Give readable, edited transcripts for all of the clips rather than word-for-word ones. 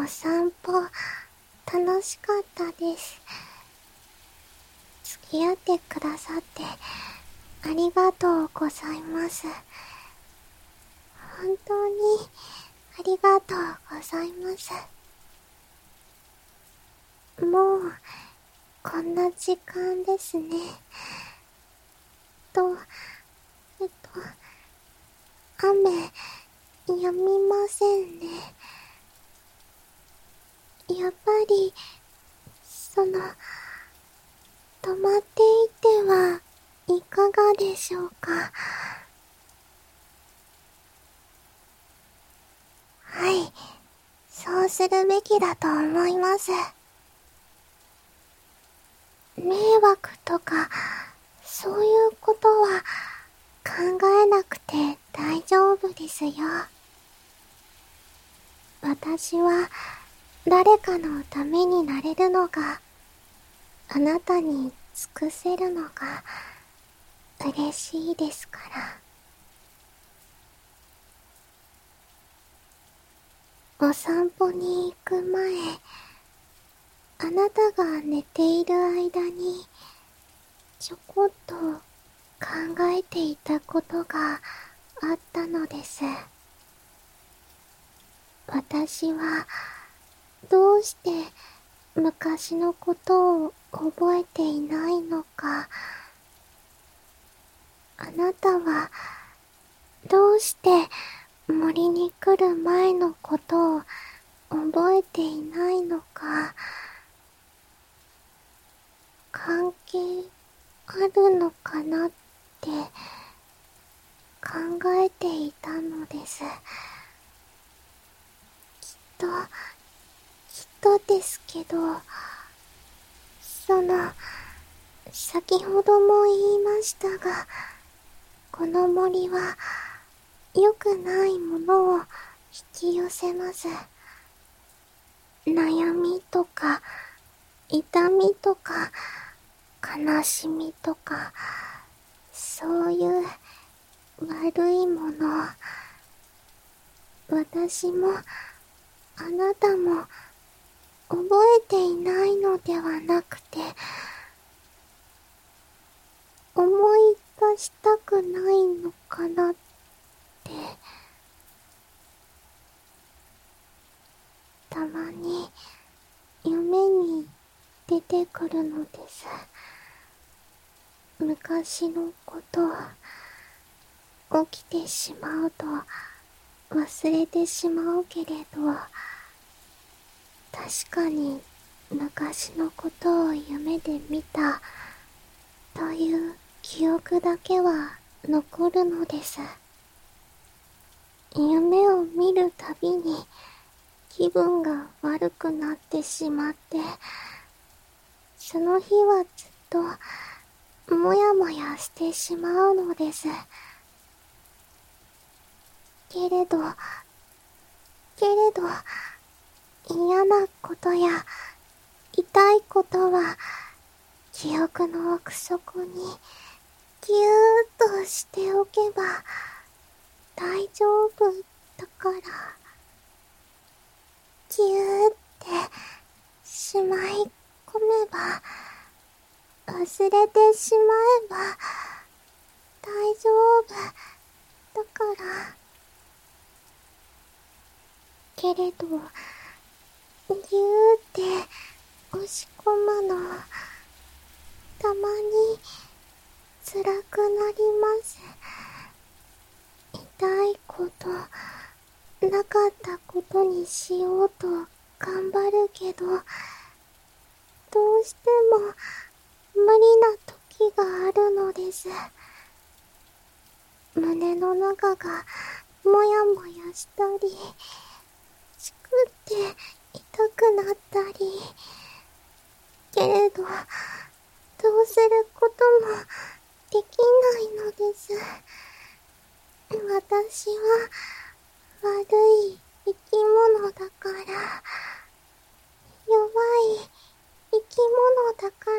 お散歩、楽しかったです。付き合ってくださって、ありがとうございます。本当に、ありがとうございます。もう、こんな時間ですね。と、雨、止みませんね。やっぱり、止まっていてはいかがでしょうか。はい、そうするべきだと思います。迷惑とか、そういうことは考えなくて大丈夫ですよ。私は誰かのためになれるのが、あなたに尽くせるのが嬉しいですから。お散歩に行く前、あなたが寝ている間にちょこっと考えていたことがあったのです。私はどうして昔のことを覚えていないのか、あなたはどうして森に来る前のことを覚えていないのか、関係あるのかなって考えていたのです。きっとですけど、先ほども言いましたが、この森は良くないものを引き寄せます。悩みとか、痛みとか、悲しみとか、そういう悪いもの、私もあなたも覚えていないのではなくて、思い出したくないのかなって、たまに夢に出てくるのです。昔のこと起きてしまうと忘れてしまうけれど、確かに昔のことを夢で見たという記憶だけは残るのです。夢を見るたびに気分が悪くなってしまって、その日はずっともやもやしてしまうのです。けれど嫌なことや痛いことは記憶の奥底にぎゅーっとしておけば大丈夫だから、ぎゅーってしまい込めば、忘れてしまえば大丈夫だから。けれど、ぎゅーって押し込むの、たまに辛くなります。痛いこと、なかったことにしようと頑張るけど、どうしても無理な時があるのです。胸の中がもやもやしたり、チクって痛くなったり、けれど、どうすることもできないのです。私は悪い生き物だから、弱い生き物だから、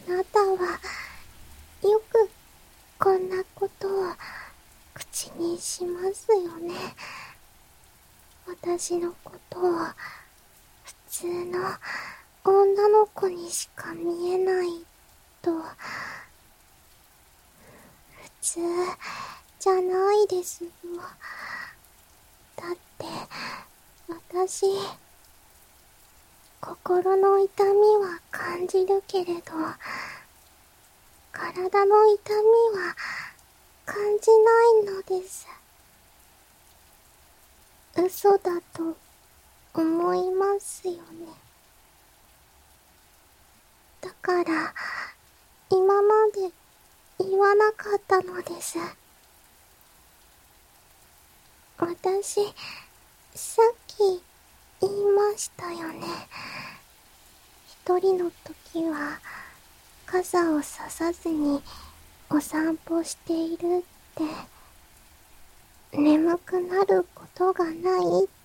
なたはよくこんなことを口にしますよね。私のことを普通の女の子にしか見えないと。普通じゃないですよ。だって私、心の痛みは感じるけれど、体の痛みは感じないのです。嘘だと思いますよね。だから今まで言わなかったのです。私、さっき言いましたよね。一人の時は傘をささずにお散歩しているって、眠くなることがないって。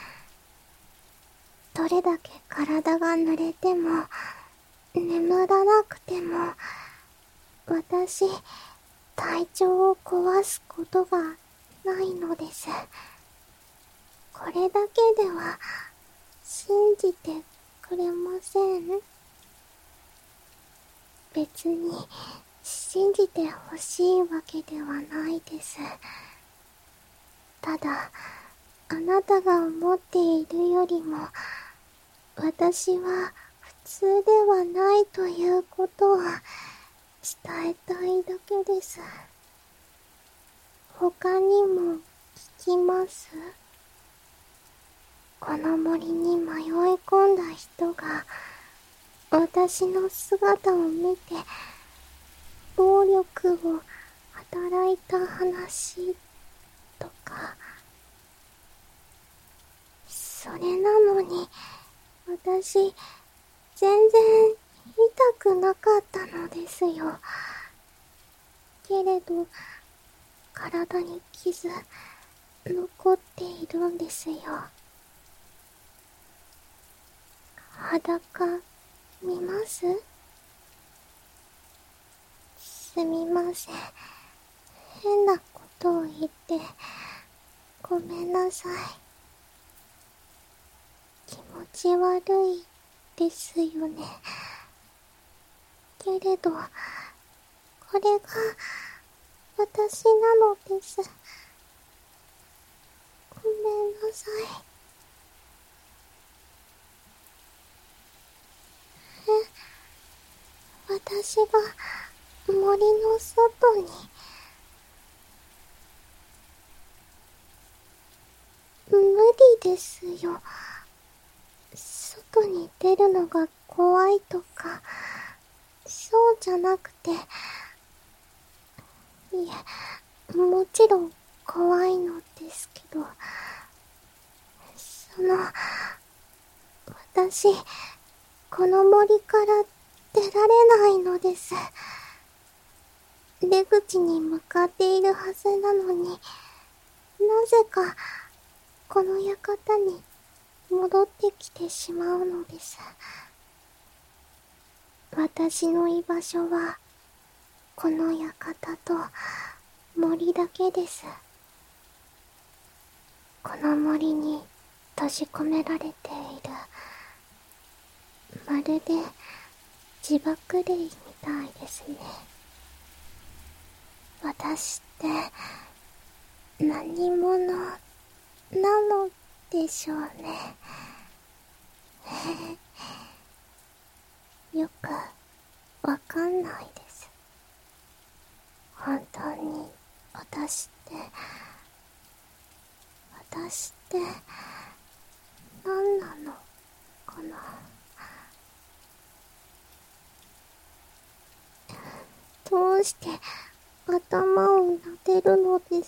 どれだけ体が濡れても眠らなくても、私、体調を壊すことがないのです。これだけでは信じてくれません？別に信じてほしいわけではないです。ただ、あなたが思っているよりも私は普通ではないということを伝えたいだけです。他にも聞きます？この森に迷い込んだ人が私の姿を見て暴力を働いた話とか。それなのに私全然痛くなかったのですよ。けれど体に傷残っているんですよ。裸見ます？すみません。変なことを言ってごめんなさい。気持ち悪いですよね。けれどこれが私なのです。ごめんなさい。私が森の外に。無理ですよ。外に出るのが怖いとか、そうじゃなくて、いえ、もちろん怖いのですけど、私、この森から出られないのです。出口に向かっているはずなのに、なぜか、この館に戻ってきてしまうのです。私の居場所は、この館と森だけです。この森に閉じ込められている。まるで自爆霊みたいですね。私って何者なのでしょうね。よくわかんないです。本当に私って何なのかな。どうして頭を撫でるのです？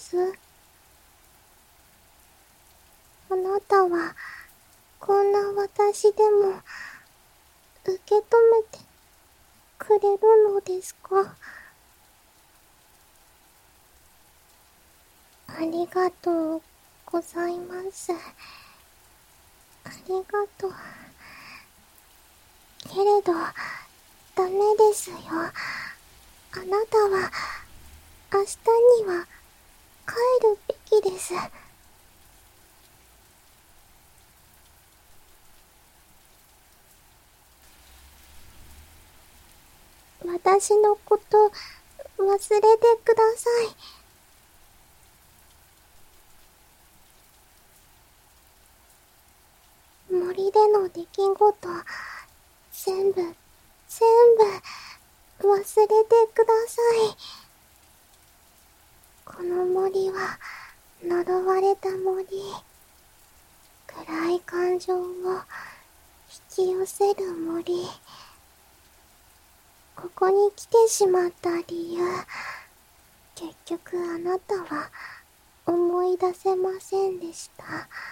あなたはこんな私でも受け止めてくれるのですか？ありがとうございます。ありがとう。けれど、大メですよ。あなたは、明日には、帰るべきです。私のこと、忘れてください。森での出来事、全部、全部、忘れてください。この森は、呪われた森。暗い感情を引き寄せる森。ここに来てしまった理由、結局あなたは思い出せませんでした。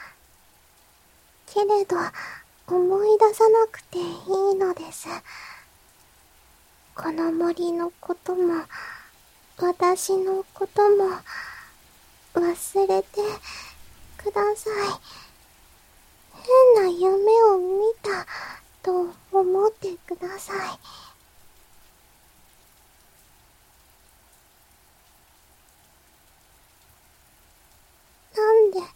けれど、思い出さなくていいのです。この森のことも、私のことも、忘れてください。変な夢を見たと思ってください。なんで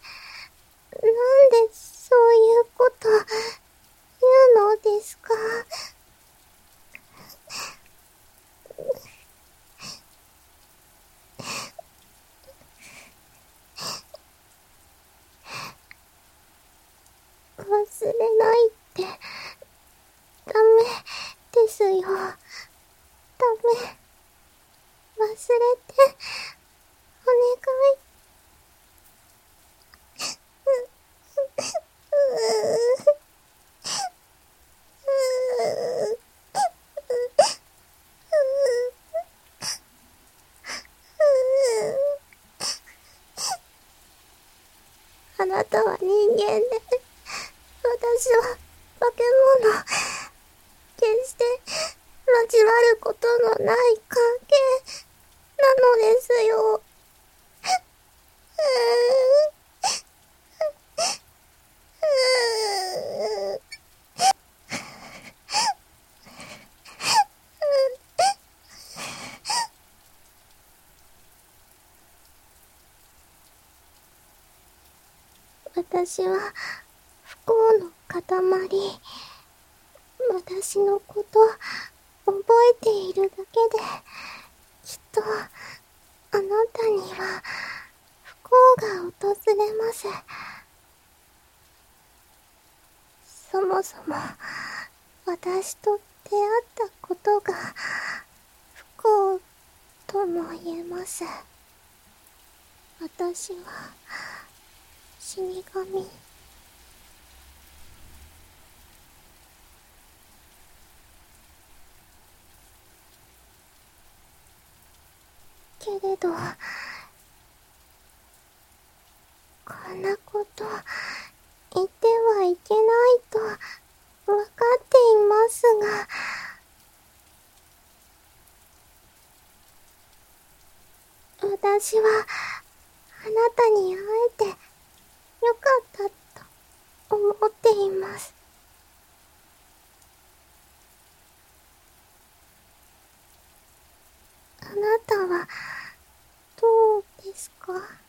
そういうこと言うのですか？忘れないってダメですよ。ダメ。忘れてお願い。あなたは人間で、私は化け物。決して交わることのない関係なのですよ。私は不幸の塊。私のこと覚えているだけで、きっとあなたには不幸が訪れます。そもそも私と出会ったことが不幸とも言えます。私は死神。けれど、こんなこと言ってはいけないとわかっていますが、私はあなたに会えてよかったと思っています。あなたはどうですか？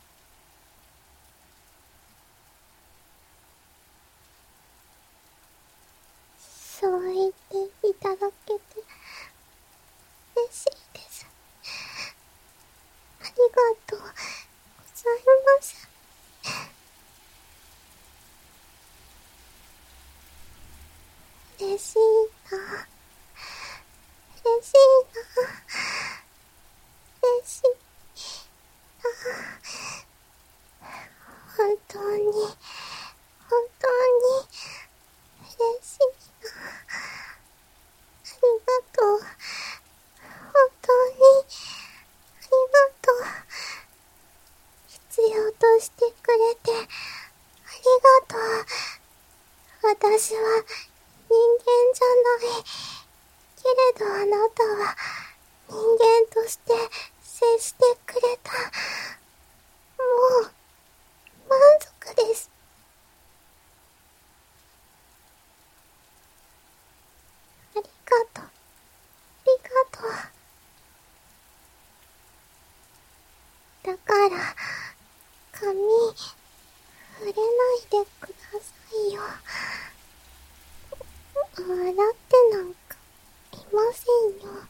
そう言っていただけて嬉しいです。ありがとうございます。嬉しいな。嬉しいな。嬉しいな。本当に、本当に嬉しいな。ありがとう。本当にありがとう。必要としてくれてありがとう。私は人間じゃない。けれどあなたは人間として接してくれた。もう満足です。ありがとう。 髪、触れないでくださいよ。笑ってなんかいませんよ。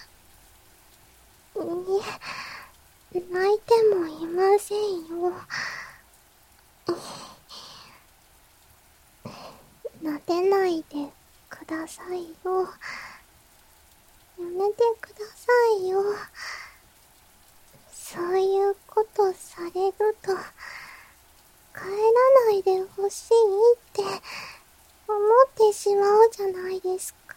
泣いてもいませんよ。撫でないでくださいよ。やめてくださいよ。そういうことされると、帰らないでほしいって思ってしまうじゃないですか。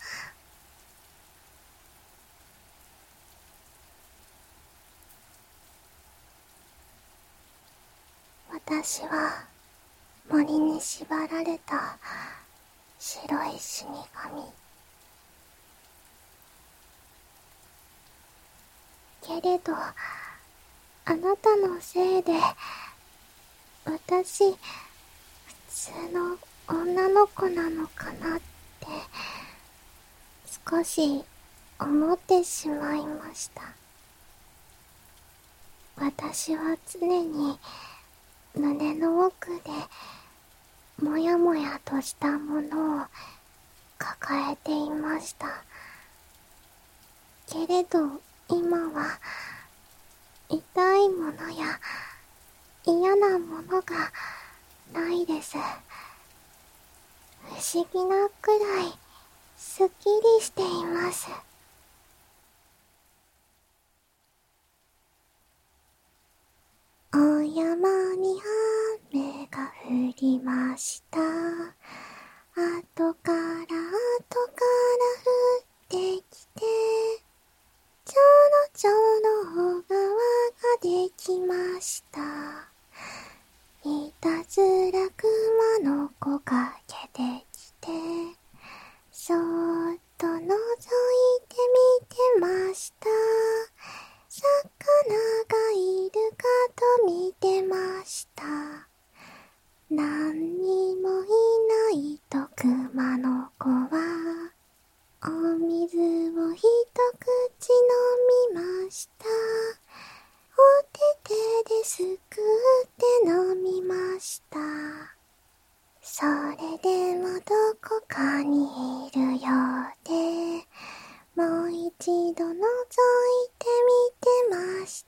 私は森に縛られた白い死神。けれど、あなたのせいで、私、普通の女の子なのかなって、少し思ってしまいました。私は常に胸の奥でもやもやとしたものを抱えていました。けれど今は痛いものや嫌なものがないです。不思議なくらいすっきりしています。お山に雨が降りました。後から降ってきて、ちょろちょろ小川ができました。いたずら熊の子が出てきて、そーっと覗いてみてました。魚がいるかと見てました。何にもいないと熊の子はお水を一口飲みました。お手手ですくって飲みました。それでもどこかにいるようで、もう一度覗いてみてました。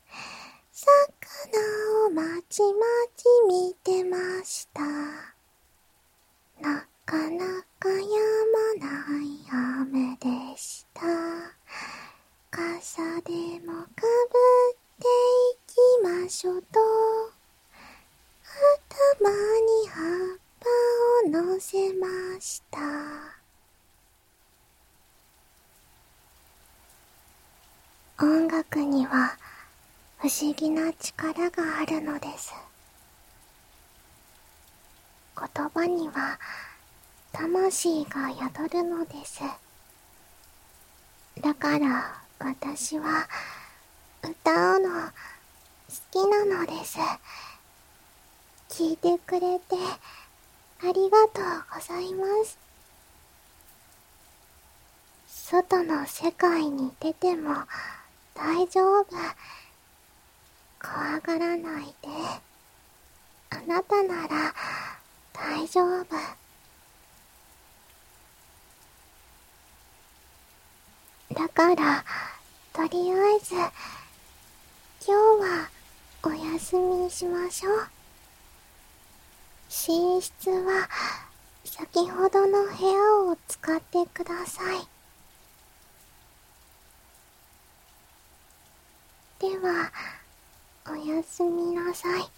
魚をまちまち見てました。なかなか止まない雨でした。傘でもかぶっていきましょうと、頭に葉っぱを乗せました。音楽には不思議な力があるのです。言葉には魂が宿るのです。だから私は歌うの好きなのです。聞いてくれてありがとうございます。外の世界に出ても大丈夫。怖がらないで。あなたなら大丈夫。だからとりあえず今日はお休みしましょう。寝室は先ほどの部屋を使ってください。ではおやすみなさい。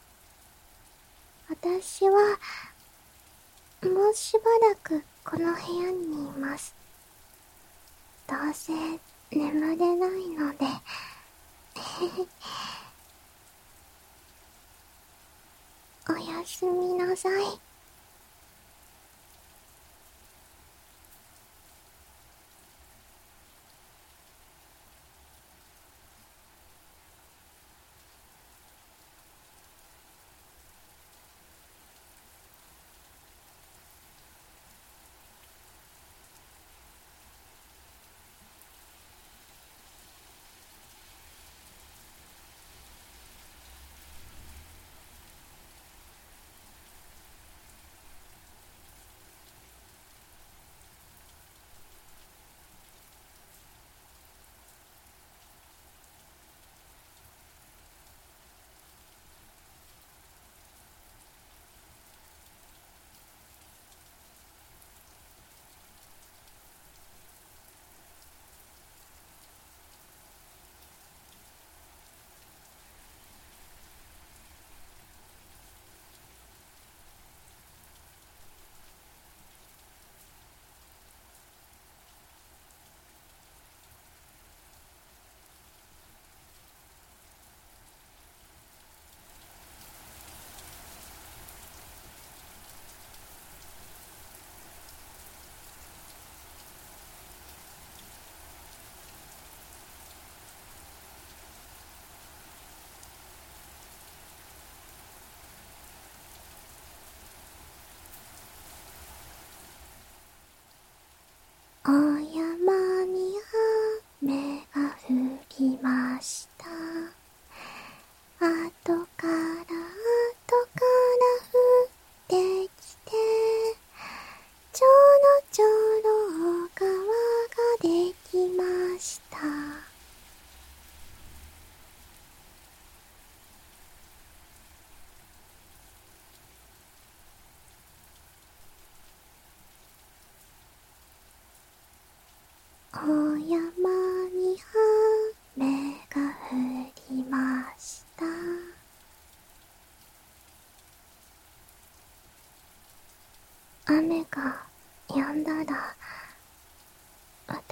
私はもうしばらくこの部屋にいます。どうせ眠れないのでおやすみなさい。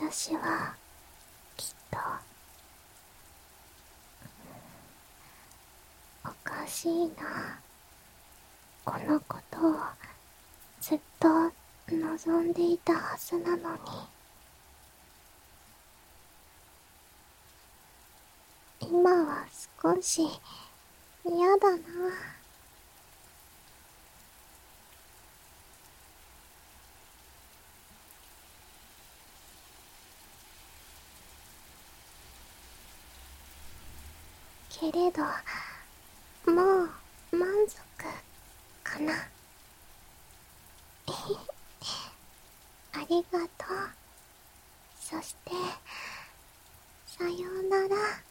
私はきっとおかしいな。このことをずっと望んでいたはずなのに。今は少し嫌だな。けれどもう満足かな。ありがとう。そしてさようなら。